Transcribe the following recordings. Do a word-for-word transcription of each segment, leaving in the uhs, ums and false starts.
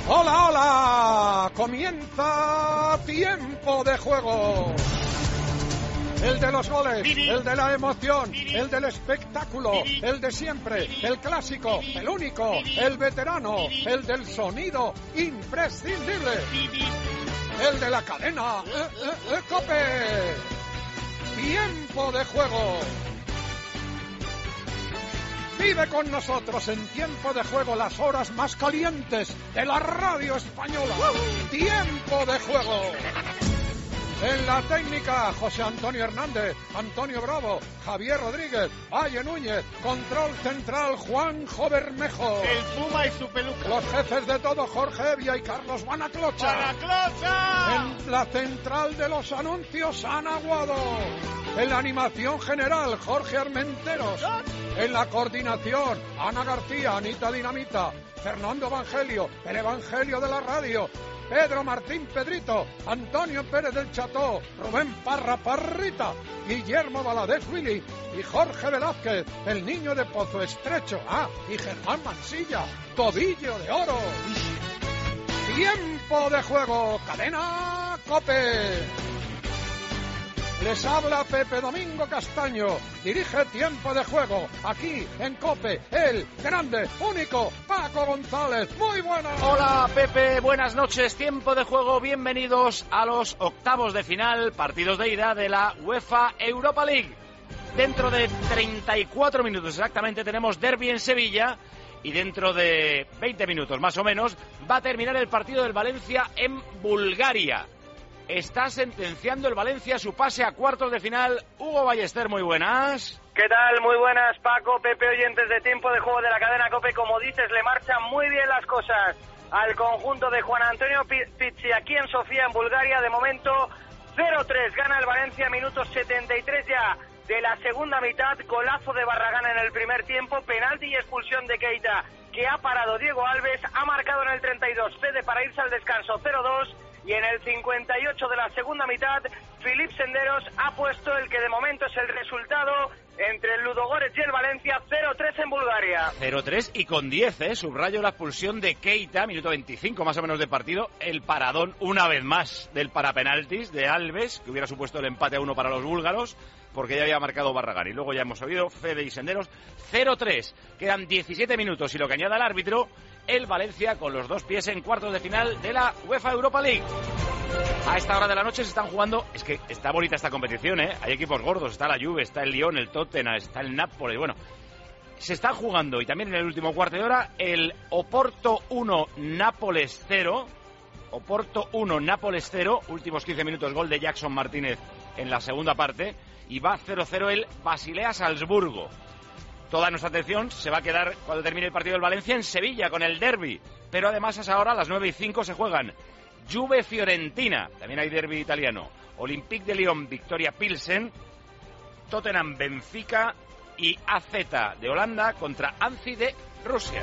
Hola, hola, comienza Tiempo de Juego. El de los goles, el de la emoción, el del espectáculo, el de siempre, el clásico, el único, el veterano, el del sonido imprescindible, el de la cadena eh, eh, eh, COPE. Tiempo de Juego. Vive con nosotros en Tiempo de Juego las horas más calientes de la radio española. Tiempo de Juego. En la técnica, José Antonio Hernández, Antonio Bravo, Javier Rodríguez, Valle Núñez, control central, Juanjo Bermejo. El Puma y su peluca. Los jefes de todo, Jorge Evia y Carlos Banaclocha. ¡Banaclocha! En la central de los anuncios, Ana Guado. En la animación general, Jorge Armenteros. En la coordinación, Ana García, Anita Dinamita, Fernando Evangelio, el Evangelio de la radio, Pedro Martín Pedrito, Antonio Pérez del Cható, Rubén Parra Parrita, Guillermo Valadez Willy y Jorge Velázquez, el niño de Pozo Estrecho, ah, y Germán Mansilla, Tobillo de Oro. Tiempo de Juego, cadena COPE. Les habla Pepe Domingo Castaño, dirige Tiempo de Juego, aquí en COPE, el grande, único, Paco González. Muy buenas. Hola Pepe, buenas noches, Tiempo de Juego, bienvenidos a los octavos de final, partidos de ida de la UEFA Europa League. Dentro de treinta y cuatro minutos exactamente tenemos derbi en Sevilla y dentro de veinte minutos más o menos va a terminar el partido del Valencia en Bulgaria. Está sentenciando el Valencia su pase a cuartos de final. Hugo Ballester, muy buenas. ¿Qué tal? Muy buenas, Paco, Pepe, oyentes de Tiempo de Juego de la cadena COPE. Como dices, le marchan muy bien las cosas al conjunto de Juan Antonio Pizzi aquí en Sofía, en Bulgaria. De momento, cero tres. Gana el Valencia, minutos setenta y tres ya de la segunda mitad. Golazo de Barragán en el primer tiempo. Penalti y expulsión de Keita, que ha parado Diego Alves. Ha marcado en el treinta y dos Fede para irse al descanso, cero dos. Y en el cincuenta y ocho de la segunda mitad, Filip Senderos ha puesto el que de momento es el resultado entre el Ludogorets y el Valencia, cero tres en Bulgaria. cero tres y con diez, ¿eh? Subrayo la expulsión de Keita, minuto veinticinco más o menos de partido. El paradón, una vez más, del parapenaltis de Alves, que hubiera supuesto el empate a uno para los búlgaros, porque ya había marcado Barragán. Y luego ya hemos oído Fede y Senderos, cero tres. Quedan diecisiete minutos y lo que añada el árbitro, el Valencia con los dos pies en cuartos de final de la UEFA Europa League. A esta hora de la noche se están jugando, es que está bonita esta competición, ¿eh? Hay equipos gordos, está la Juve, está el Lyon, el Tottenham, está el Napoli, bueno, se está jugando, y también en el último cuarto de hora, el Oporto uno, Nápoles cero, Oporto uno, Nápoles cero, últimos quince minutos, gol de Jackson Martínez en la segunda parte, y va cero cero el Basilea Salzburgo. Toda nuestra atención se va a quedar cuando termine el partido del Valencia en Sevilla con el derbi, pero además a esa hora, a las nueve y cinco, se juegan Juve-Fiorentina, también hay derbi italiano, Olympique de Lyon, Victoria Pilsen, Tottenham-Benfica y A Z de Holanda contra Anzi de Rusia.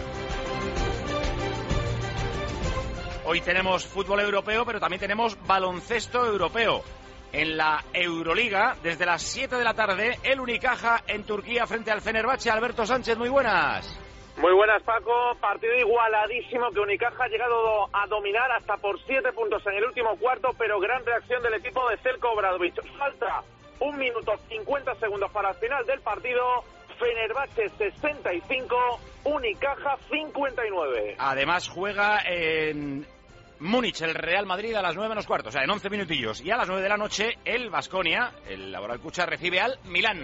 Hoy tenemos fútbol europeo, pero también tenemos baloncesto europeo. En la Euroliga, desde las siete de la tarde, el Unicaja en Turquía frente al Fenerbahce. Alberto Sánchez, muy buenas. Muy buenas, Paco. Partido igualadísimo que Unicaja ha llegado a dominar hasta por siete puntos en el último cuarto, pero gran reacción del equipo de Zeljko Obradović. Falta un minuto cincuenta segundos para el final del partido. Fenerbahce sesenta y cinco, Unicaja cincuenta y nueve. Además juega en Múnich el Real Madrid a las nueve menos cuarto, o sea, en once minutillos. Y a las nueve de la noche el Baskonia, el Laboral Cucha, recibe al Milán.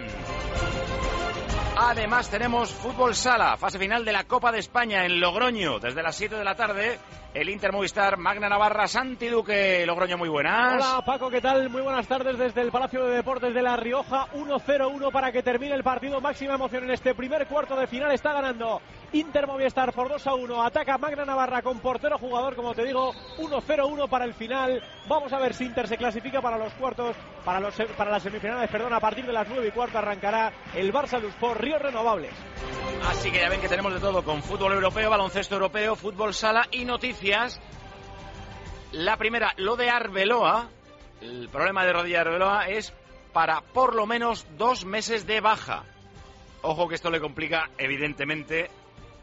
Además tenemos fútbol sala, fase final de la Copa de España en Logroño, desde las siete de la tarde, el Inter Movistar, Magna Navarra, Santi Duque. Logroño, muy buenas. Hola Paco, ¿qué tal? Muy buenas tardes desde el Palacio de Deportes de La Rioja, uno cero uno para que termine el partido, máxima emoción en este primer cuarto de final, está ganando Inter Movistar por dos a uno, ataca Magna Navarra con portero jugador, como te digo, uno cero uno para el final. Vamos a ver si Inter se clasifica para los cuartos, para los para las semifinales, perdón, a partir de las nueve y cuarto arrancará el Barça Luspor Ríos Renovables. Así que ya ven que tenemos de todo, con fútbol europeo, baloncesto europeo, fútbol sala y noticias. La primera, lo de Arbeloa. El problema de rodilla de Arbeloa es para por lo menos dos meses de baja. Ojo que esto le complica evidentemente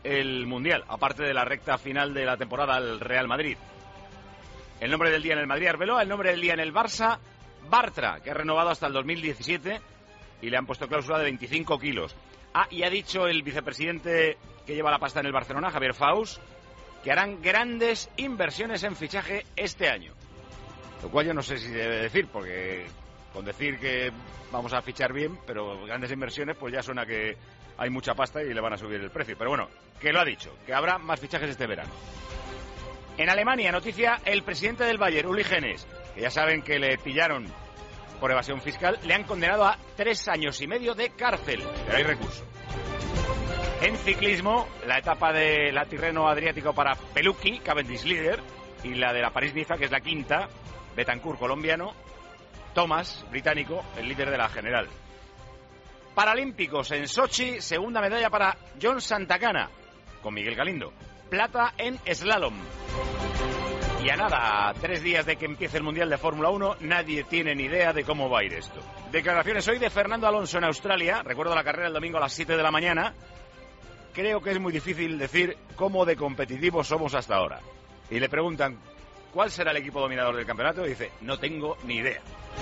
el Mundial, aparte de la recta final de la temporada al Real Madrid. El nombre del día en el Madrid, Arbeloa. El nombre del día en el Barça, Bartra, que ha renovado hasta el dos mil diecisiete y le han puesto cláusula de veinticinco kilos. Ah, y ha dicho el vicepresidente que lleva la pasta en el Barcelona, Javier Faus, que harán grandes inversiones en fichaje este año. Lo cual yo no sé si debe decir, porque con decir que vamos a fichar bien, pero grandes inversiones, pues ya suena que hay mucha pasta y le van a subir el precio. Pero bueno, que lo ha dicho, que habrá más fichajes este verano. En Alemania, noticia, el presidente del Bayern, Uli Hoeneß, que ya saben que le pillaron por evasión fiscal, le han condenado a tres años y medio de cárcel, pero hay recurso. En ciclismo, la etapa de la Tirreno Adriático para Pelucchi, Cavendish líder, y la de la París-Niza, que es la quinta, Betancourt, colombiano, Thomas, británico, el líder de la general. Paralímpicos en Sochi, segunda medalla para John Santacana, con Miguel Galindo. Plata en slalom. Y a nada, a tres días de que empiece el Mundial de Fórmula uno, nadie tiene ni idea de cómo va a ir esto. Declaraciones hoy de Fernando Alonso en Australia. Recuerdo la carrera el domingo a las siete de la mañana. Creo que es muy difícil decir cómo de competitivos somos hasta ahora. Y le preguntan cuál será el equipo dominador del campeonato y dice, no tengo ni idea.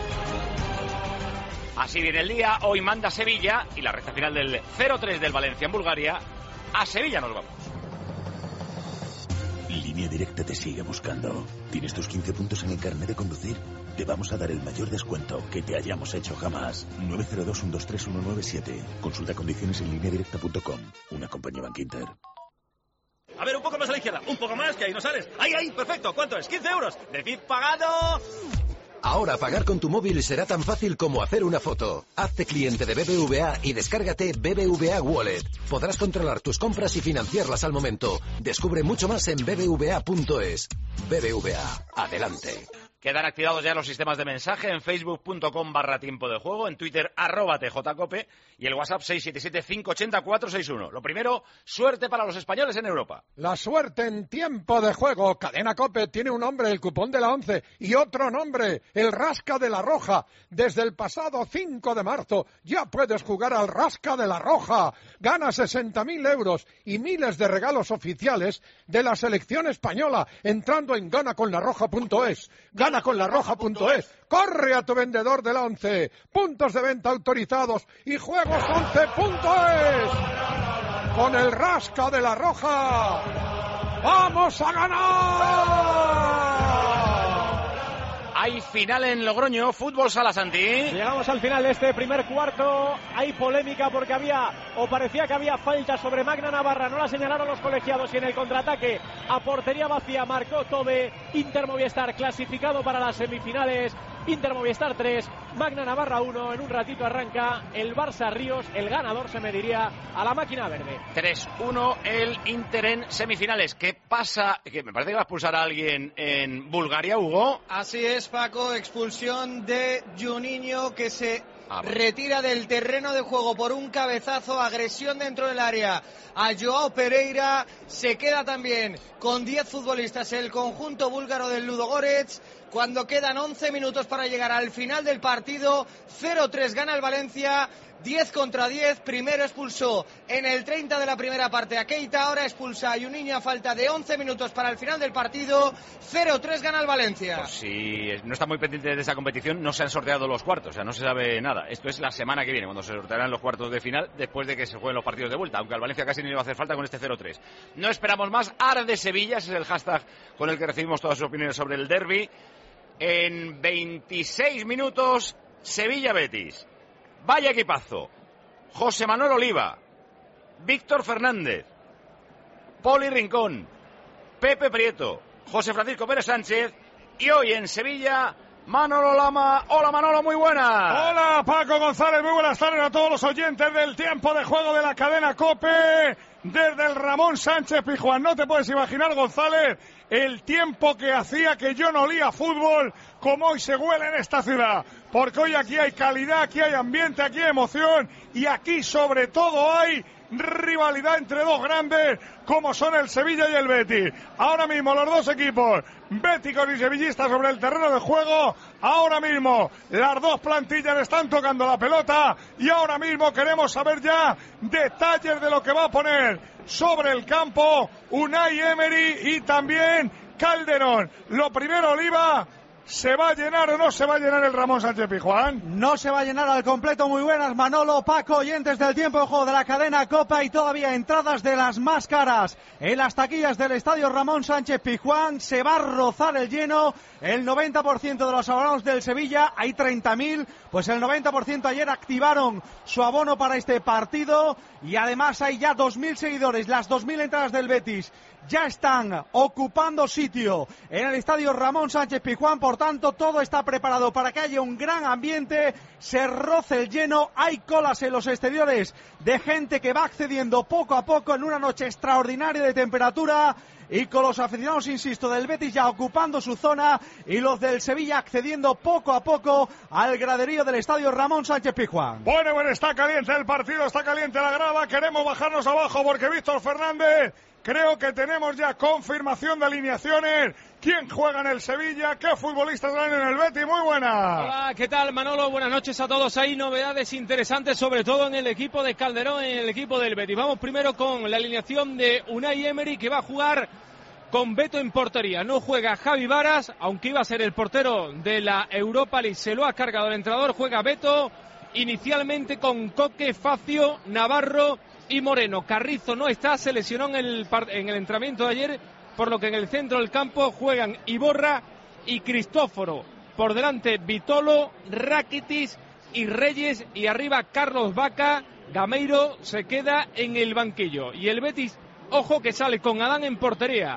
Así viene el día, hoy manda Sevilla y la recta final del cero tres del Valencia en Bulgaria. A Sevilla nos vamos. Línea Directa te sigue buscando. ¿Tienes tus quince puntos en el carnet de conducir? Te vamos a dar el mayor descuento que te hayamos hecho jamás. nueve cero dos, uno dos tres, uno nueve siete. Consulta condiciones en línea directa punto com. Una compañía Bankinter. A ver, un poco más a la izquierda. Un poco más, que ahí no sales. ¡Ahí, ahí! Perfecto. ¿Cuánto es? quince euros. Decid pagado. Ahora pagar con tu móvil será tan fácil como hacer una foto. Hazte cliente de B B V A y descárgate B B V A Wallet. Podrás controlar tus compras y financiarlas al momento. Descubre mucho más en b b v a punto es. B B V A, adelante. Quedan activados ya los sistemas de mensaje en facebook punto com barra tiempo de juego, en Twitter arroba tjcope y el WhatsApp seis siete siete, cinco ocho cero, cuatro seis uno. Lo primero, suerte para los españoles en Europa. La suerte en tiempo de juego. Cadena Cope tiene un nombre, el cupón de la once, y otro nombre, el Rasca de la Roja. Desde el pasado cinco de marzo ya puedes jugar al Rasca de la Roja. Gana sesenta mil euros y miles de regalos oficiales de la selección española entrando en gana con la roja punto es. Gana con la roja punto es. Corre a tu vendedor de la once. Puntos de venta autorizados y juegos once punto es. Con el Rasca de la Roja, ¡vamos a ganar! Hay final en Logroño, fútbol Sala Santi. Llegamos al final de este primer cuarto. Hay polémica porque había, o parecía que había falta sobre Magna Navarra. No la señalaron los colegiados y en el contraataque a portería vacía marcó Tobe. Inter Movistar clasificado para las semifinales. Inter Movistar tres, Magna Navarra uno. En un ratito arranca el Barça Ríos. El ganador se mediría a la máquina verde. tres uno el Inter en semifinales. ¿Qué pasa? Que me parece que va a expulsar a alguien en Bulgaria, Hugo. Así es, Paco. Expulsión de Juninho, que se ah, bueno. retira del terreno de juego por un cabezazo. Agresión dentro del área a Joao Pereira. Se queda también con diez futbolistas el conjunto búlgaro del Ludogorets. Cuando quedan once minutos para llegar al final del partido, cero tres gana el Valencia, diez contra diez. Primero expulsó en el treinta de la primera parte a Keita, ahora expulsa a Juninho a falta de once minutos para el final del partido. cero tres gana el Valencia. Pues si no está muy pendiente de esa competición, no se han sorteado los cuartos, o sea, no se sabe nada. Esto es la semana que viene, cuando se sortearán los cuartos de final, después de que se jueguen los partidos de vuelta, aunque al Valencia casi ni le va a hacer falta con este cero tres. No esperamos más. Arde Sevilla, ese es el hashtag con el que recibimos todas sus opiniones sobre el derbi. En veintiséis minutos, Sevilla-Betis. Vaya equipazo. José Manuel Oliva, Víctor Fernández, Poli Rincón, Pepe Prieto, José Francisco Pérez Sánchez y hoy en Sevilla, Manolo Lama. Hola Manolo, muy buenas. Hola Paco González, muy buenas tardes a todos los oyentes del tiempo de juego de la cadena COPE. Desde el Ramón Sánchez Pizjuán, no te puedes imaginar, González, el tiempo que hacía que yo no olía fútbol como hoy se huele en esta ciudad. porque hoy aquí hay calidad, aquí hay ambiente, aquí hay emoción y aquí sobre todo hay rivalidad entre dos grandes como son el Sevilla y el Betis. Ahora mismo los dos equipos, béticos y sevillistas, sobre el terreno de juego. Ahora mismo las dos plantillas están tocando la pelota y ahora mismo queremos saber ya detalles de lo que va a poner sobre el campo Unai Emery y también Calderón. Lo primero, Oliva, ¿se va a llenar o no se va a llenar el Ramón Sánchez Pizjuán? No se va a llenar al completo. Muy buenas, Manolo, Paco, oyentes del tiempo de juego de la cadena COPE, y todavía entradas de las más caras en las taquillas del estadio Ramón Sánchez Pizjuán. Se va a rozar el lleno. El noventa por ciento de los abonados del Sevilla, hay treinta mil, pues el noventa por ciento ayer activaron su abono para este partido, y además hay ya dos mil seguidores. Las dos mil entradas del Betis ya están ocupando sitio en el estadio Ramón Sánchez Pizjuán. Por tanto, todo está preparado para que haya un gran ambiente, se roce el lleno. Hay colas en los exteriores de gente que va accediendo poco a poco en una noche extraordinaria de temperatura, y con los aficionados, insisto, del Betis ya ocupando su zona y los del Sevilla accediendo poco a poco al graderío del estadio Ramón Sánchez Pizjuán. Bueno, bueno, está caliente el partido, está caliente la grada. Queremos bajarnos abajo porque Víctor Fernández, creo que tenemos ya confirmación de alineaciones. ¿Quién juega en el Sevilla? ¿Qué futbolistas traen en el Betis? Muy buenas. Hola, ¿qué tal, Manolo? Buenas noches a todos. Hay novedades interesantes, sobre todo en el equipo de Calderón, en el equipo del Betis. Vamos primero con la alineación de Unai Emery, que va a jugar con Beto en portería. No juega Javi Varas, aunque iba a ser el portero de la Europa League. Se lo ha cargado el entrenador. Juega Beto inicialmente con Coque, Facio, Navarro y Moreno. Carrizo no está, se lesionó en el, en el entrenamiento de ayer, por lo que en el centro del campo juegan Iborra y Cristóforo. Por delante Vitolo, Rakitic y Reyes, y arriba Carlos Vaca. Gameiro se queda en el banquillo. Y el Betis, ojo, que sale con Adán en portería,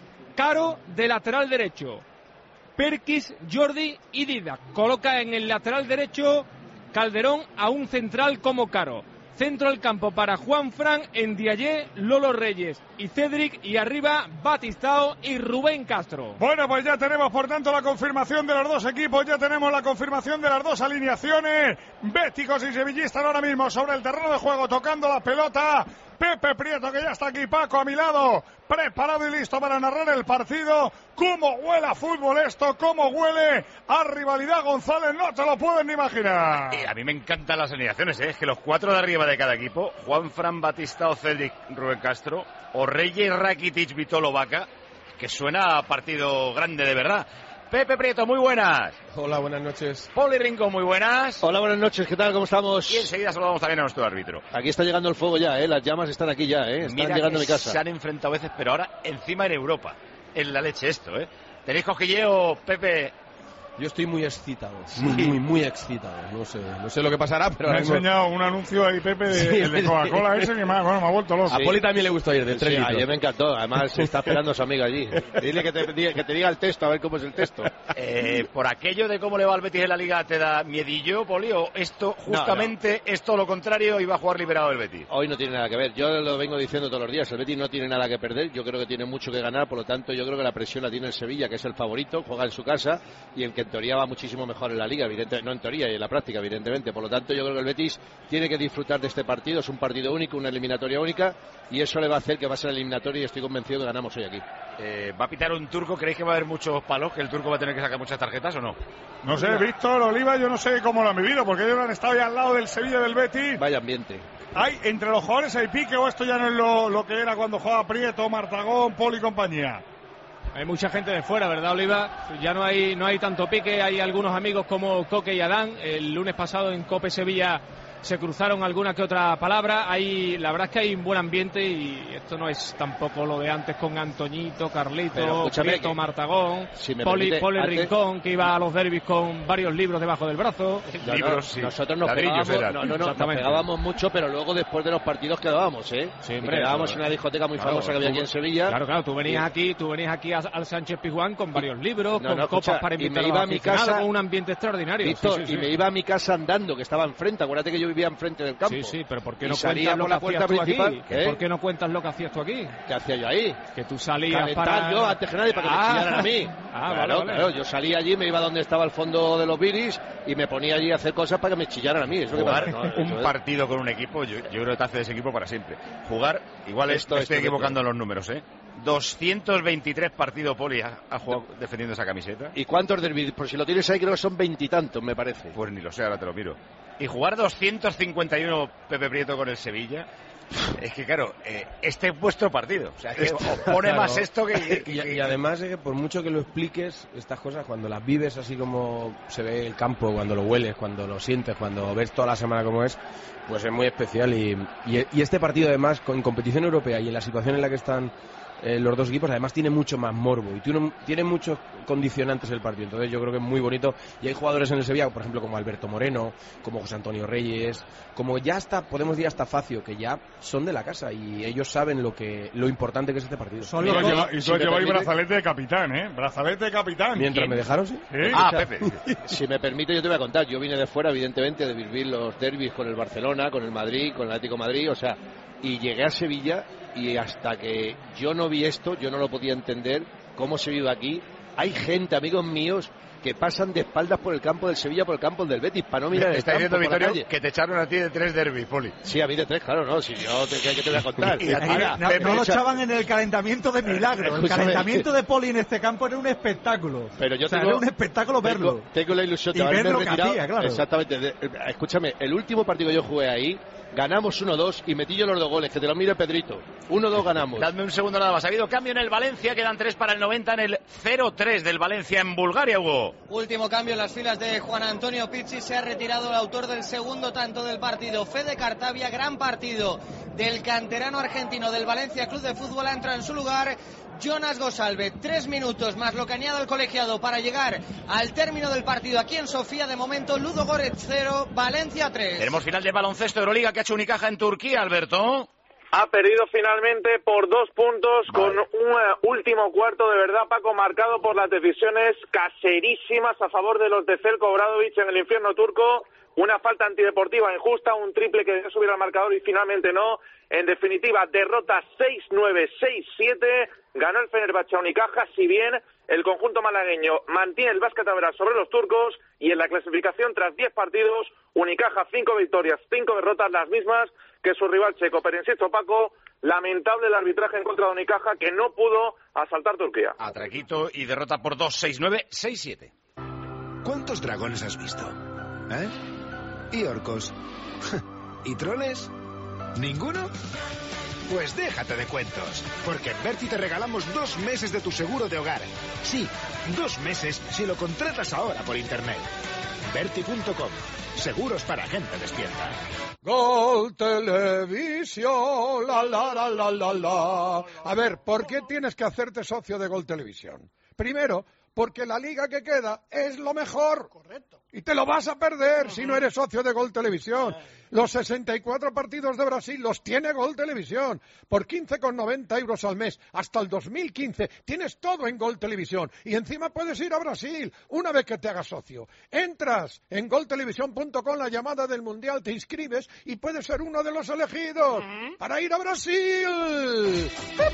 Caro de lateral derecho, Perkis, Jordi y Didac. Coloca en el lateral derecho Calderón a un central como Caro. Centro del campo para Juanfran, Ndiaye, Lolo Reyes y Cedric, y arriba Batistao y Rubén Castro. Bueno, pues ya tenemos por tanto la confirmación de los dos equipos, ya tenemos la confirmación de las dos alineaciones. Béticos y sevillistas ahora mismo sobre el terreno de juego tocando la pelota. Pepe Prieto, que ya está aquí, Paco a mi lado, preparado y listo para narrar el partido. ¿Cómo huele a fútbol esto? ¿Cómo huele a rivalidad, González? No te lo pueden ni imaginar. Y a mí me encantan las alineaciones, ¿eh? Es que los cuatro de arriba de cada equipo, Juanfran, Batistao, Cedric, Rubén Castro, o Reyes, Rakitic, Vitolo, Vaca, que suena a partido grande de verdad. Pepe Prieto, muy buenas. Hola, buenas noches. Poli Rincón, muy buenas. Hola, buenas noches, ¿qué tal? ¿Cómo estamos? Y enseguida saludamos también a nuestro árbitro. Aquí está llegando el fuego ya, ¿eh? Las llamas están aquí ya, ¿eh? Están Mira llegando a mi casa. Se han enfrentado a veces, pero ahora encima en Europa. En la leche esto, ¿eh? ¿Tenéis cosquilleo, Pepe? Yo estoy muy excitado, muy, muy, muy excitado. No sé, no sé lo que pasará, pero... Me ha enseñado un anuncio ahí, Pepe, de, sí, el de Coca-Cola ese, que me ha, bueno, me ha vuelto loco. A Poli también le gustó ayer, de tres sí, litros. Ayer me encantó, además se está esperando a su amigo allí. Dile que te, que te diga el texto, a ver cómo es el texto. Eh, por aquello de cómo le va al Betis en la Liga, ¿te da miedillo, Poli? ¿O esto, justamente, no, no. es todo lo contrario y va a jugar liberado el Betis? Hoy no tiene nada que ver, yo lo vengo diciendo todos los días, el Betis no tiene nada que perder, yo creo que tiene mucho que ganar, por lo tanto yo creo que la presión la tiene el Sevilla, que es el favorito, juega en su casa y el que en teoría va muchísimo mejor en la Liga, evidente, no en teoría y en la práctica, evidentemente. Por lo tanto, yo creo que el Betis tiene que disfrutar de este partido. Es un partido único, una eliminatoria única, y eso le va a hacer que va a ser eliminatorio, y estoy convencido que ganamos hoy aquí. Eh, ¿Va a pitar un turco? ¿Creéis que va a haber muchos palos? ¿Que el turco va a tener que sacar muchas tarjetas o no? No sé, Víctor, Oliva, yo no sé cómo lo han vivido, porque ellos han estado ya al lado del Sevilla del Betis. Vaya ambiente. ¿Hay entre los jugadores hay pique o esto ya no es lo, lo que era cuando jugaba Prieto, Martagón, Poli y compañía? Hay mucha gente de fuera, ¿verdad, Oliva? Ya no hay no hay tanto pique, hay algunos amigos como Coque y Adán. El lunes pasado en Cope Sevilla se cruzaron alguna que otra palabra. Hay, la verdad es que hay un buen ambiente y esto no es tampoco lo de antes con Antoñito, Carlito, Prieto, Martagón, si Poli, permite, Poli antes... Rincón, que iba a los derbis con varios libros debajo del brazo. No, libros, no, sí. Nosotros nos pegábamos, no, no, no, nos pegábamos mucho, pero luego después de los partidos quedábamos, ¿eh? Sí, hombre, quedábamos en una discoteca muy claro, famosa que había aquí en Sevilla. Claro, claro, tú venías sí. aquí, tú venías aquí al Sánchez Pizjuán con varios libros, no, con no, copas escucha, para invitar a, a mi casa, con un ambiente extraordinario. Víctor, sí, sí, y sí. me iba a mi casa andando, que estaba enfrente. Acuérdate que yo vivía enfrente del campo. Sí, sí, pero ¿por qué Y no salía cuentas lo por que la puerta hacías tú principal. aquí? ¿Eh? ¿Por qué no cuentas lo que hacías tú aquí? ¿Qué hacía yo ahí? Que tú salías Calentar para... yo antes que nadie para que Ah. me chillaran a mí. Ah, claro, vale, vale. claro, yo salía allí, me iba donde estaba el fondo de los Viris y me ponía allí a hacer cosas para que me chillaran a mí. Eso que Jugar pasa, ¿no? un Eso es. partido con un equipo, yo, yo creo que te hace de ese equipo para siempre. Jugar, igual es- Esto me es estoy correcto. equivocando en los números, ¿eh? doscientos veintitrés partidos Poli ha, ha jugado defendiendo esa camiseta. ¿Y cuántos derbis? Por si lo tienes ahí, creo que son veintitantos, me parece. Pues ni lo sé, ahora te lo miro. Y jugar doscientos cincuenta y uno Pepe Prieto con el Sevilla. Es que claro, eh, este es vuestro partido. O sea, es que os pone Claro. más esto que... que- Y, que- y además es que por mucho que lo expliques, estas cosas cuando las vives así como se ve el campo, cuando lo hueles, cuando lo sientes, cuando ves toda la semana como es, pues es muy especial. Y, y, y este partido además, con competición europea y en la situación en la que están eh, los dos equipos, además tiene mucho más morbo y tiene, tiene muchos condicionantes el partido. Entonces yo creo que es muy bonito. Y hay jugadores en el Sevilla, por ejemplo, como Alberto Moreno, como José Antonio Reyes, como ya hasta, podemos decir hasta Facio, que ya son de la casa y ellos saben lo que lo importante que es este partido. Y tú has llevado- y tú has llevado ahí brazalete de capitán, ¿eh? Brazalete de capitán. Mientras me dejaron, sí. Ah, Pepe. Si me permite, yo te voy a contar. Yo vine de fuera, evidentemente, de vivir los derbis con el Barcelona, con el Madrid, con el Atlético de Madrid, o sea, y llegué a Sevilla y hasta que yo no vi esto, yo no lo podía entender cómo se vive aquí. Hay gente, amigos míos, que pasan de espaldas por el campo del Sevilla, por el campo del Betis, para no mirar el Está campo diciendo por la Vittorio calle. que te echaron a ti de tres derbis, Poli. Sí, a mí de tres, claro, no, si yo te, ¿qué te voy a contar? Y a ti, Ahora, No, no lo echaban en el calentamiento de milagro. El Escúchame. calentamiento de Poli en este campo era un espectáculo. Pero yo O sea, tengo, era un espectáculo verlo. Tengo, tengo la ilusión de Y haberme ver lo que retirado. hacía, claro. Exactamente. de- eh, escúchame, el último partido que yo jugué ahí, ganamos uno dos y metí yo los dos goles, que te lo mire Pedrito. uno dos ganamos. Dadme un segundo nada más. Ha habido cambio en el Valencia, quedan tres para el noventa en el cero tres del Valencia en Bulgaria, Hugo. Último cambio en las filas de Juan Antonio Pizzi. Se ha retirado el autor del segundo tanto del partido, Fede Cartavia. Gran partido del canterano argentino del Valencia Club de Fútbol. Entra en su lugar Jonas Gosalve. Tres minutos más lo que añade el colegiado para llegar al término del partido aquí en Sofía. De momento, Ludo Goretz cero, Valencia tres. Tenemos final de baloncesto Euroliga que ha hecho Unicaja en Turquía, Alberto. Ha perdido finalmente por dos puntos Vale. con un eh, último cuarto de verdad, Paco, marcado por las decisiones caserísimas a favor de los de Zelko Obradovic en el infierno turco. Una falta antideportiva injusta, un triple que debe subir al marcador y finalmente no. En definitiva, derrota seis nueve, seis siete. Ganó el Fenerbahce a Unicaja, si bien el conjunto malagueño mantiene el básquet a veras sobre los turcos y en la clasificación tras diez partidos, Unicaja cinco victorias, cinco derrotas, las mismas que su rival checo. Pero insisto, Paco, lamentable el arbitraje en contra de Unicaja que no pudo asaltar Turquía. Atraquito y derrota por dos, seis nueve, seis siete. ¿Cuántos dragones has visto? ¿Eh? ¿Y orcos? ¿Y troles? ¿Ninguno? Pues déjate de cuentos, porque en Berti te regalamos dos meses de tu seguro de hogar. Sí, dos meses si lo contratas ahora por internet. Berti punto com. Seguros para gente despierta. Gol Televisión, la la la la la la. A ver, ¿por qué tienes que hacerte socio de Gol Televisión? Primero, porque la liga que queda es lo mejor. Correcto. Y te lo vas a perder si no eres socio de Gol Televisión. Los sesenta y cuatro partidos de Brasil los tiene Gol Televisión. Por quince con noventa euros al mes hasta el dos mil quince tienes todo en Gol Televisión. Y encima puedes ir a Brasil una vez que te hagas socio. Entras en gol televisión punto com, la llamada del Mundial, te inscribes y puedes ser uno de los elegidos para ir a Brasil.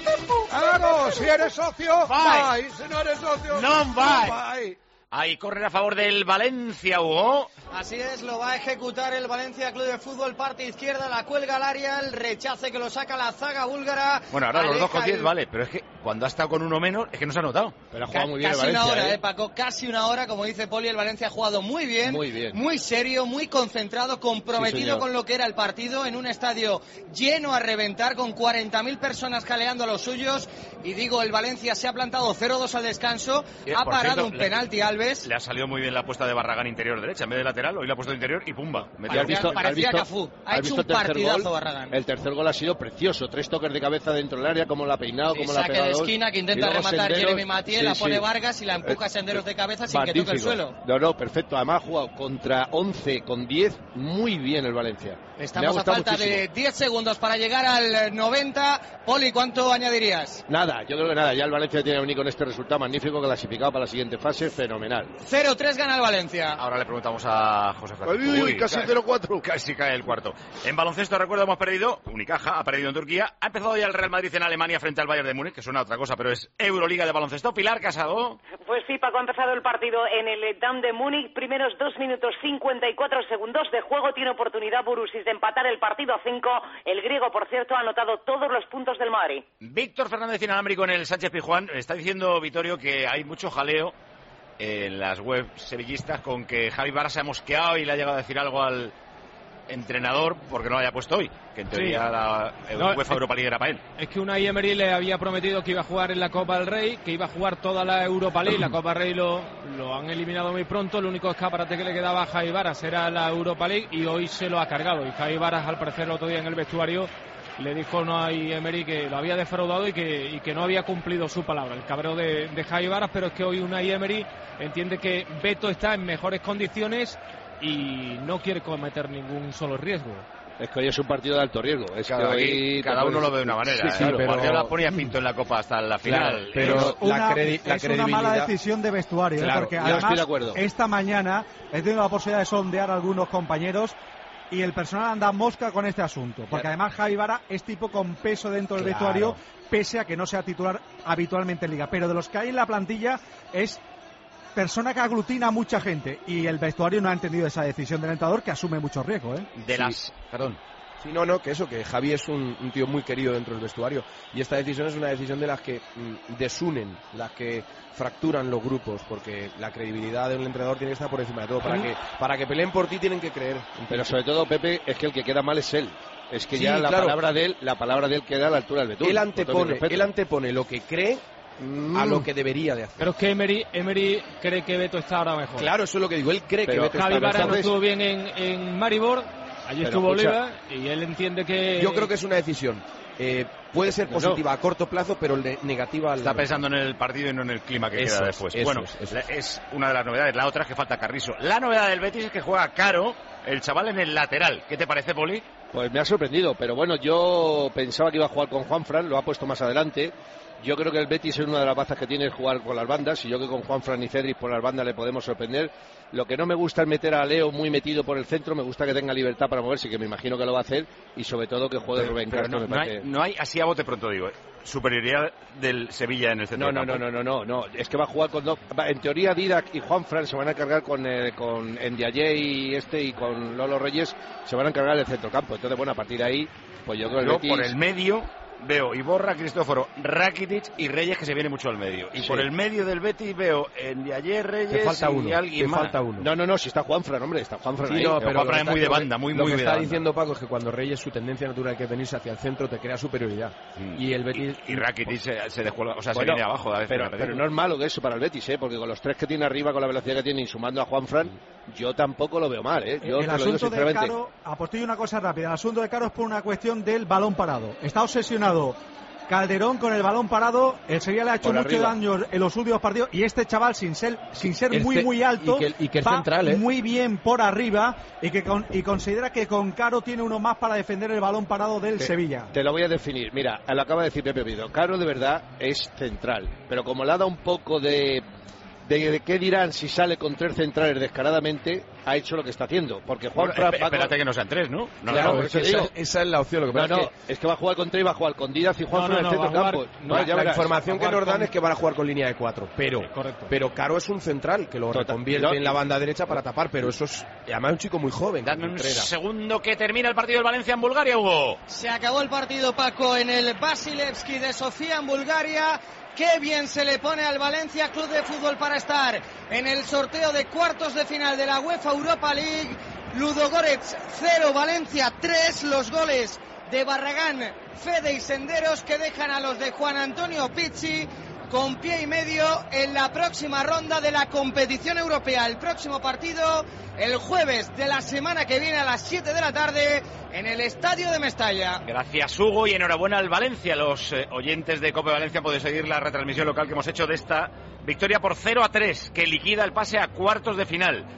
Claro, si eres socio, Vai. vai. Si no eres socio, No vai. vai. Ahí corren a favor del Valencia, Hugo. Así es, lo va a ejecutar el Valencia Club de Fútbol, parte izquierda, la cuelga al área, el rechace que lo saca la zaga búlgara. Bueno, ahora los Aleja dos con diez, el- vale, pero es que cuando ha estado con uno menos, es que no se ha notado. Pero ha Ca- jugado muy bien el casi una Valencia, hora, ¿eh? eh, Paco, casi una hora, como dice Poli, el Valencia ha jugado muy bien, Muy bien. muy serio, muy concentrado, Sí, comprometido señor. con lo que era el partido, en un estadio lleno a reventar, con cuarenta mil personas jaleando a los suyos, y digo, el Valencia se ha plantado cero dos al descanso, Eh, ha por parado cierto, un le- penalti a Alves. Le ha salido muy bien la apuesta de Barragán interior derecha, en vez de lateral, hoy la ha puesto de interior y pumba. metió Parecía- el visto. parecía ¿has visto- Cafú. Ha has hecho visto un el tercer partidazo gol? Barragán. El tercer gol ha sido precioso. Tres toques de cabeza dentro del área, como la ha peinado, Sí, como la ha saque pegado. de dos. esquina que Y intenta luego rematar Senderos, Jeremy Mathieu, sí, la pone sí. Vargas y la empuja a Senderos de cabeza sin que toque el Magnífico. suelo. No, no, perfecto. Además ha jugado contra once con diez muy bien el Valencia. Estamos a falta muchísimo. de diez segundos para llegar al noventa. Poli, ¿cuánto añadirías? Nada, yo creo que nada. Ya el Valencia tiene que venir con este resultado magnífico, clasificado para la siguiente fase, fenomenal. cero tres gana el Valencia. Ahora le preguntamos a José Francisco. Uy, uy, casi cero cuatro. Casi cae el cuarto. En baloncesto, recuerdo, hemos perdido. Unicaja ha perdido en Turquía. Ha empezado ya el Real Madrid en Alemania frente al Bayern de Múnich, que suena otra cosa, pero es Euroliga de baloncesto. Pilar Casado. Pues sí, Paco, ha empezado el partido en el Dam de Múnich. Primeros dos minutos cincuenta y cuatro segundos de juego. Tiene oportunidad Burusis de empatar el partido a cinco. El griego, por cierto, ha anotado todos los puntos del Madrid. Víctor Fernández inalámbrico en el Sánchez Pizjuán. Está diciendo, Vittorio, que hay mucho jaleo en las webs sevillistas con que Javi Vara se ha mosqueado y le ha llegado a decir algo al entrenador porque no lo haya puesto hoy, que en teoría sí. la no, UEFA Europa League era para él. Es que Unai Emery le había prometido que iba a jugar en la Copa del Rey, que iba a jugar toda la Europa League. La Copa del Rey lo, lo han eliminado muy pronto. El único escaparate que le quedaba a Javi Varas era la Europa League y hoy se lo ha cargado. Y Javi Varas, al parecer, el otro día en el vestuario le dijo a Unai Emery que lo había defraudado y que, y que no había cumplido su palabra. El cabreo de, de Javi Varas, pero es que hoy Unai Emery entiende que Beto está en mejores condiciones y no quiere cometer ningún solo riesgo. Es que hoy es un partido de alto riesgo. Es cada, que hoy cada uno lo ve de una manera. Sí, sí, ¿eh? pero... Guardiola ponía Pinto en la Copa hasta la final. Claro, pero una, la, credi la es una mala decisión de vestuario. Claro, ¿eh? Porque yo además, estoy de acuerdo. Esta mañana he tenido la posibilidad de sondear a algunos compañeros y el personal anda mosca con este asunto. Porque además Javi Vara es tipo con peso dentro del Claro. vestuario, pese a que no sea titular habitualmente en Liga. Pero de los que hay en la plantilla es persona que aglutina a mucha gente y el vestuario no ha entendido esa decisión del entrenador, que asume mucho riesgo, ¿eh? De Sí. las... Perdón. Sí, no, no, que eso, que Javi es un, un tío muy querido dentro del vestuario y esta decisión es una decisión de las que mm, desunen, las que fracturan los grupos, porque la credibilidad del entrenador tiene que estar por encima de todo. Para que para que peleen por ti tienen que creer. Pero sobre todo, Pepe, es que el que queda mal es él. Es que Sí, ya la claro. palabra de él, la palabra de él queda a la altura del betún. Él Con todo mi antepone, respeto. él antepone lo que cree a lo que debería de hacer. Pero es que Emery, Emery cree que Beto está ahora mejor. Claro, eso es lo que digo. Él cree Pero que Beto Javi está Vara mejor. no estuvo bien en, en Maribor. Allí Pero estuvo escucha, Oliva y él entiende que... Yo creo que es una decisión. Eh, puede ser No, positiva no. a corto plazo, pero ne negativa al Está pensando en el partido y no en el clima que Eso queda es, después. eso Bueno, es, eso la- es una de las novedades. La otra es que falta Carrizo. La novedad del Betis es que juega Caro, el chaval, en el lateral. ¿Qué te parece, Poli? Pues me ha sorprendido, pero bueno, yo pensaba que iba a jugar con Juanfran, lo ha puesto más adelante. Yo creo que el Betis es una de las bazas que tiene es jugar con las bandas, y yo que con Juanfran y Cedric por las bandas le podemos sorprender. Lo que no me gusta es meter a Leo muy metido por el centro, me gusta que tenga libertad para moverse, que me imagino que lo va a hacer, y sobre todo que juegue Pero- Rubén pero Castro. no, me no parece... hay, no hay, así a bote pronto digo, ¿eh? Superioridad del Sevilla en el centro No, no, del no, campo. no, no, no, no, es que va a jugar con dos. va- En teoría, Didac y Juanfran se van a cargar con, eh, con Ndiaye y este y con Lolo Reyes, se van a encargar del centrocampo. Entonces, bueno, a partir de ahí, pues yo creo que el Yo Betis... por el medio veo Iborra, Cristóforo, Rakitic y Reyes, que se viene mucho al medio. Y Sí. por el medio del Betis veo Ndiaye, Reyes Te falta y uno, alguien te más. falta uno. No, no, no, si está Juanfran, hombre, está Juanfran Sí, ahí. no, Pero pero Juanfran lo es muy de está- banda, muy, lo muy que de está banda. diciendo Paco es que cuando Reyes su tendencia natural que es venirse hacia el centro te crea superioridad. Y el Betis Y, y Rakitic se, se descuelga, o sea, Bueno, se viene abajo. A veces pero, me pero parece. no es malo que eso para el Betis, ¿eh? Porque con los tres que tiene arriba, con la velocidad que tiene y sumando a Juanfran, yo tampoco lo veo mal, ¿eh? Yo el te lo digo asunto de sinceramente. Caro, apostillo una cosa rápida, el asunto de Caro es por una cuestión del balón parado. Está obsesionado Calderón con el balón parado, el Sevilla le ha hecho Por mucho arriba. daño en los últimos partidos y este chaval sin ser, sin ser Este- muy muy alto y que- y que es va central, ¿eh? muy bien por arriba y que con- y considera que con Caro tiene uno más para defender el balón parado del Te- Sevilla. Te lo voy a definir. Mira, lo acaba de decir Pepe Ovidio. Caro de verdad es central, pero como le ha dado un poco de, de, de qué dirán si sale con tres centrales descaradamente, ha hecho lo que está haciendo. Porque Juan Bueno, Fran esp- va con- espérate que no sean tres, ¿no? No, Claro, no, por es eso que digo. esa- esa es la opción. Lo que No, pasa no, es que es que va a jugar con tres y va a jugar con Díaz y Juan No, Fran no, en el no, va a centro jugar- campo. no, No, ya la verás. información que jugar nos dan con- es que van a jugar con línea de cuatro, pero correcto. pero Caro es un central que lo Total. reconvierte No. en la banda derecha para tapar, pero eso es además es un chico muy joven. Dame un Contreras. segundo que termina el partido del Valencia en Bulgaria, Hugo. Se acabó el partido, Paco, en el Vasilevski de Sofía, en Bulgaria. Qué bien se le pone al Valencia Club de Fútbol para estar en el sorteo de cuartos de final de la UEFA Europa League. Ludogorets cero, Valencia tres. Los goles de Barragán, Fede y Senderos que dejan a los de Juan Antonio Pizzi con pie y medio en la próxima ronda de la competición europea. El próximo partido el jueves de la semana que viene a las siete de la tarde en el Estadio de Mestalla. Gracias, Hugo, y enhorabuena al Valencia. Los eh, oyentes de Cope Valencia pueden seguir la retransmisión local que hemos hecho de esta victoria por cero a tres, que liquida el pase a cuartos de final.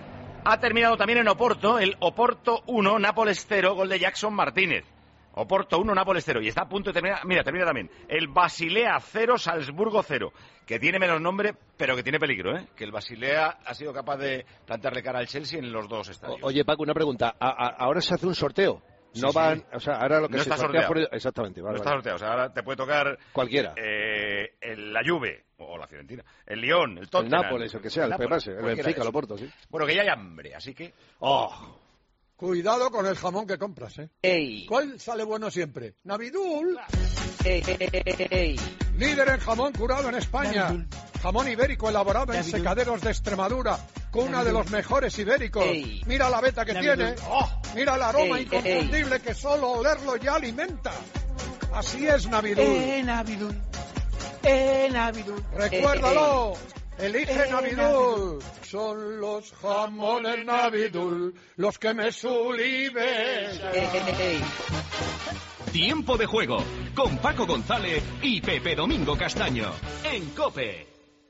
Ha terminado también en Oporto, el Oporto uno, Nápoles cero, gol de Jackson Martínez. Oporto uno, Nápoles cero. Y está a punto de terminar, mira, termina también. El Basilea cero, Salzburgo cero. Que tiene menos nombre, pero que tiene peligro, ¿eh? Que el Basilea ha sido capaz de plantarle cara al Chelsea en los dos estadios. O, oye, Paco, una pregunta. ¿A, a, ¿Ahora se hace un sorteo? No sí, van, sí. o sea, ahora lo que no se está sortea sorteado. por... Exactamente. Vale, no está vale. sorteado, o sea, ahora te puede tocar... Cualquiera. Eh, el, la Juve, o la Fiorentina, el Lyon, el Tottenham. El Nápoles, el que sea, el, el Nápoles, el Benfica, el Oporto, sí. Bueno, que ya hay hambre, así que... ¡Oh! Cuidado con el jamón que compras, ¿eh? Ey. ¿Cuál sale bueno siempre? Navidul. Ey, ey, ey, ey. Líder en jamón curado en España. Navidul. Jamón ibérico elaborado Navidul. en secaderos de Extremadura. Cuna Navidul. de los mejores ibéricos. Ey. Mira la veta que Navidul. tiene. Oh, mira el aroma ey, inconfundible ey. que solo olerlo ya alimenta. Así es Navidul. Eh, Navidul. Eh, Navidul. Recuérdalo. Eh, eh. Elige Eh, Navidul. Navidul, son los jamones Navidul, los que me sublimen. Eh, eh, eh. Tiempo de juego, con Paco González y Pepe Domingo Castaño, en COPE.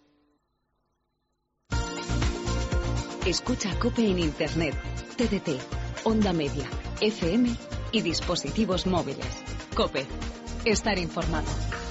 Escucha COPE en Internet, T D T, Onda Media, F M y dispositivos móviles. COPE, estar informado.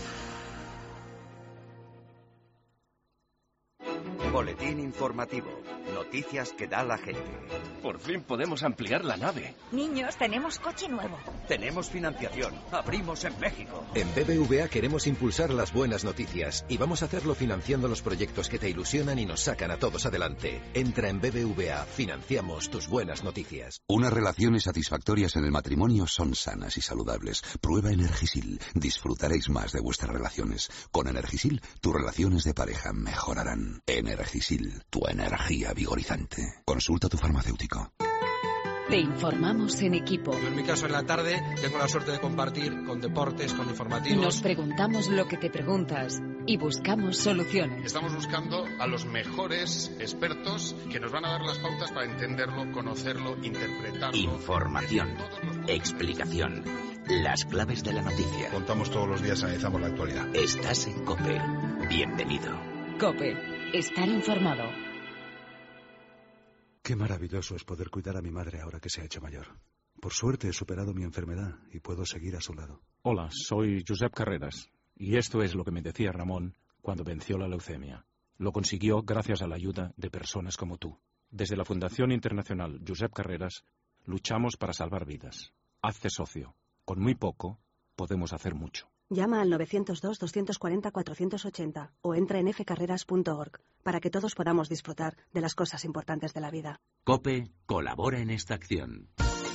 Boletín informativo. Noticias que da la gente. Por fin podemos ampliar la nave. Niños, tenemos coche nuevo. Tenemos financiación. Abrimos en México. En B B V A queremos impulsar las buenas noticias y vamos a hacerlo financiando los proyectos que te ilusionan y nos sacan a todos adelante. Entra en B B V A. Financiamos tus buenas noticias. Unas relaciones satisfactorias en el matrimonio son sanas y saludables. Prueba Energisil. Disfrutaréis más de vuestras relaciones. Con Energisil, tus relaciones de pareja mejorarán. Energisil, tu energía vigorizante. Consulta a tu farmacéutico. Te informamos en equipo. Yo en mi caso en la tarde tengo la suerte de compartir con deportes, con informativos. Nos preguntamos lo que te preguntas y buscamos soluciones. Estamos buscando a los mejores expertos que nos van a dar las pautas para entenderlo, conocerlo, interpretarlo. Información, explicación, las claves de la noticia. Contamos todos los días, analizamos la actualidad. Estás en COPE. Bienvenido. COPE, estar informado. Qué maravilloso es poder cuidar a mi madre ahora que se ha hecho mayor. Por suerte he superado mi enfermedad y puedo seguir a su lado. Hola, soy Josep Carreras y esto es lo que me decía Ramón cuando venció la leucemia. Lo consiguió gracias a la ayuda de personas como tú. Desde la Fundación Internacional Josep Carreras luchamos para salvar vidas. Hazte socio. Con muy poco podemos hacer mucho. Llama al nueve cero dos, dos cuatro cero, cuatro ocho cero o entra en f carreras punto org para que todos podamos disfrutar de las cosas importantes de la vida. COPE colabora en esta acción.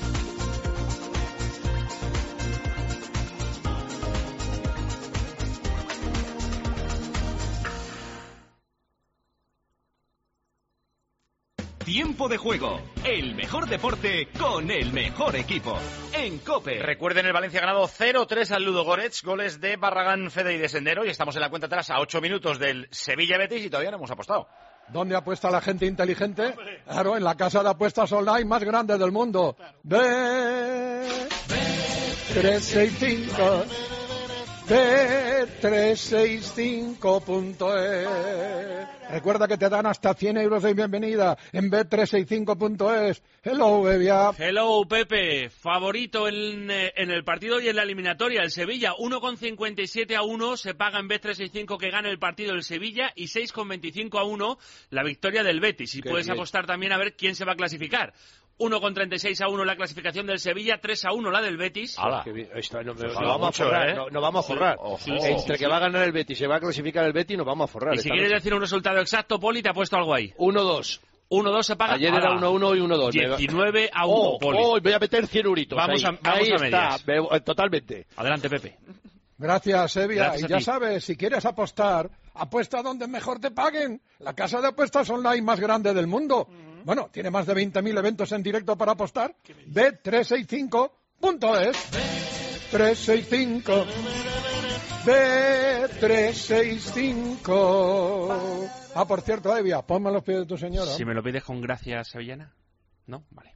Tiempo de juego, el mejor deporte con el mejor equipo, en COPE. Recuerden, el Valencia ha ganado cero tres al Ludogorets, goles de Barragán, Fede y de Sendero, y estamos en la cuenta atrás a ocho minutos del Sevilla-Betis y todavía no hemos apostado. ¿Dónde apuesta la gente inteligente? Claro, en la casa de apuestas online más grande del mundo. B tres seis cinco B tres seis cinco punto es. Recuerda que te dan hasta cien euros de bienvenida en B tres seis cinco punto es. Hello, Bebia. Hello, Pepe. Favorito en, en el partido y en la eliminatoria, el Sevilla. uno coma cincuenta y siete a uno se paga en B tres seis cinco que gana el partido el Sevilla y seis coma veinticinco a uno la victoria del Betis. Y Qué puedes bien. apostar también a ver quién se va a clasificar. uno coma treinta y seis a uno la clasificación del Sevilla, tres a uno la del Betis. Esto, no, no, no, vamos mucho, a forrar, ¿eh? no, no vamos a forrar. Sí, sí, Entre sí, que sí. va a ganar el Betis y se va a clasificar el Betis, nos vamos a forrar. Y si quieres noche. decir un resultado exacto, Poli, te ha puesto algo ahí. uno dos. uno dos se paga. Ayer era uno uno y uno dos. diecinueve a uno, oh, Poli. Oh, voy a meter cien euritos. Vamos ahí. a, vamos ahí a medias. Está, totalmente. Adelante, Pepe. Gracias, Sevilla. Gracias y ya sabes, si quieres apostar, apuesta donde mejor te paguen. La casa de apuestas online más grande del mundo. Uh-huh. Bueno, tiene más de veinte mil eventos en directo para apostar. B tres seis cinco punto es. tres seis cinco B tres seis cinco. Ah, por cierto, Evia, ponme los pies de tu señora. Si me lo pides con gracia sevillana. ¿No? Vale.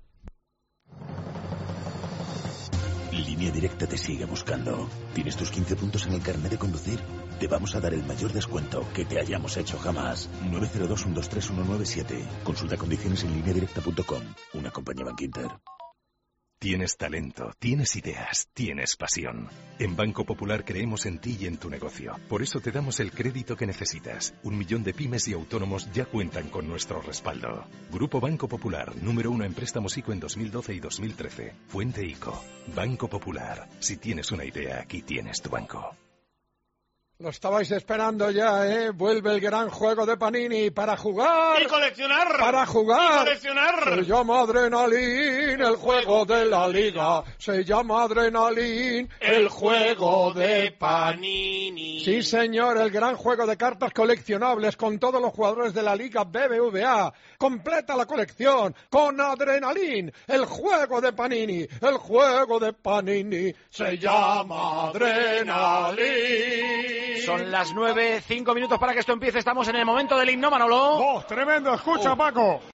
Línea Directa te sigue buscando. ¿Tienes tus quince puntos en el carnet de conducir? Te vamos a dar el mayor descuento que te hayamos hecho jamás. nueve cero dos, uno dos tres, uno nueve siete. Consulta condiciones en línea directa punto com. Una compañía Bankinter. Tienes talento, tienes ideas, tienes pasión. En Banco Popular creemos en ti y en tu negocio. Por eso te damos el crédito que necesitas. Un millón de pymes y autónomos ya cuentan con nuestro respaldo. Grupo Banco Popular, número uno en préstamos ICO en dos mil doce y dos mil trece. Fuente ICO. Banco Popular. Si tienes una idea, aquí tienes tu banco. Lo estabais esperando ya, ¿eh? Vuelve el gran juego de Panini para jugar. ¡Y coleccionar! ¡Para jugar! ¡Y coleccionar! Se llama Adrenalin, el juego de la liga. Se llama Adrenalin, el juego de Panini. Sí, señor, el gran juego de cartas coleccionables con todos los jugadores de la liga B B V A. Completa la colección con Adrenalin, el juego de Panini. El juego de Panini se llama Adrenalin. Son las nueve, cinco minutos para que esto empiece. Estamos en el momento del himno, Manolo. ¡Oh, tremendo! Escucha, oh. Paco.